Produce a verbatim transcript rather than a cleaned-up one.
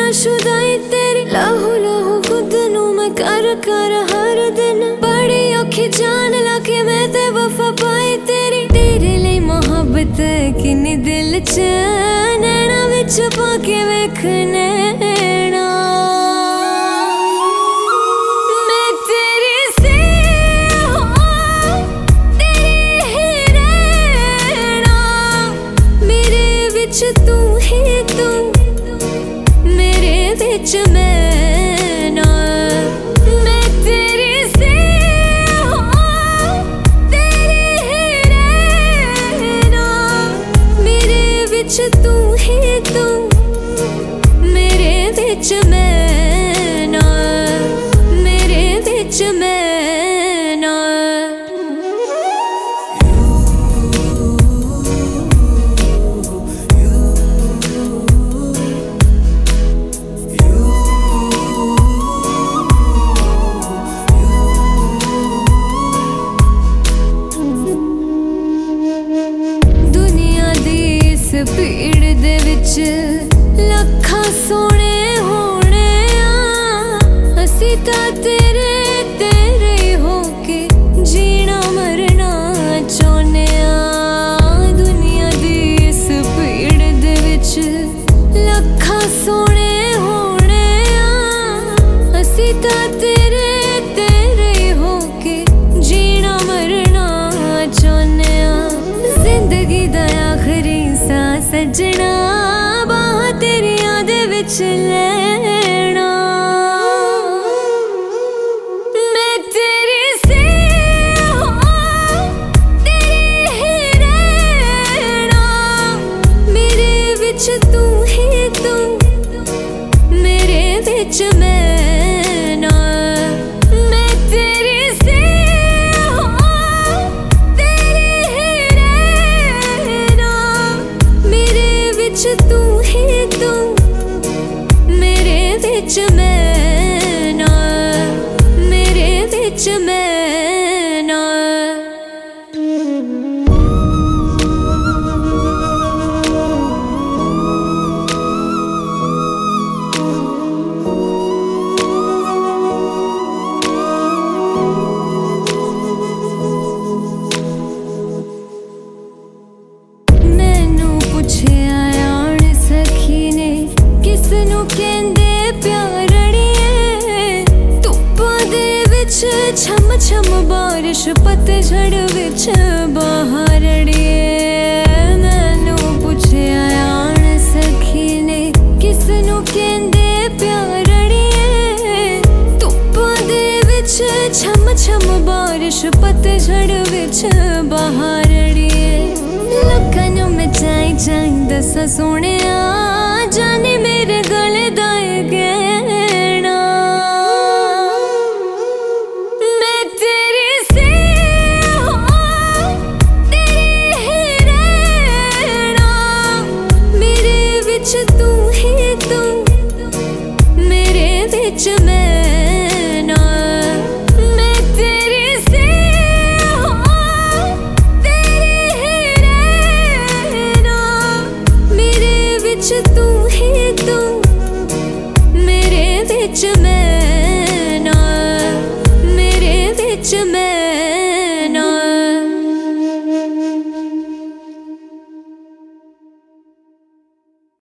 शुदाई तेरी लाहू लाहू खुद नू मैं कर कर हर दिन बड़ी औखी जान लाके मैं ते वफा पाई तेरी तेरे लिए मोहब्बत किन्नी दिल च नैना विच पाके वेख नैना मैं तेरी से हो तेरी ही रहना मेरे विच तू ही तू मेरे विच मैं ना मैं तेरी से हो तेरी ही रहना मेरे विच तू ही तू मेरे विच मैं ना मेरे विच मैं ना भीड़ दे विच लखां सोने होने आ असी तां तेरे तेरे होके जीना मरना चाहुने आ दुनिया दी इस भीड़ दे विच लखां सोने होने आ असी तां तेरे तेरे होके जीना मरना चाहुने आ जिंदगी दा आखरी सजना बाह तेरी याद विच लैना मैं तेरी से हो तेरी ही रहना मेरे विच तू ही तू मेरे विच मैं ना मैं तेरी से हो तेरी ही रहना मेरे विच तू ही तू मेरे विच मैं ना मेरे विच मैं ना मैनू पुछया आण सखी ने किसनू कहंदे प्यार अड़िए धुप्पां दे विच छम छम बारिश पतझड़ विच बहार अड़िए मैनू पुछया आण सखी ने किसनू कहंदे प्यार अड़िए धुप्पां दे विच छम छम बारिश पतझड़ विच बहार अड़िए लखां नू मैं चाई चाई दसा सोहणिया जाने मेरे गले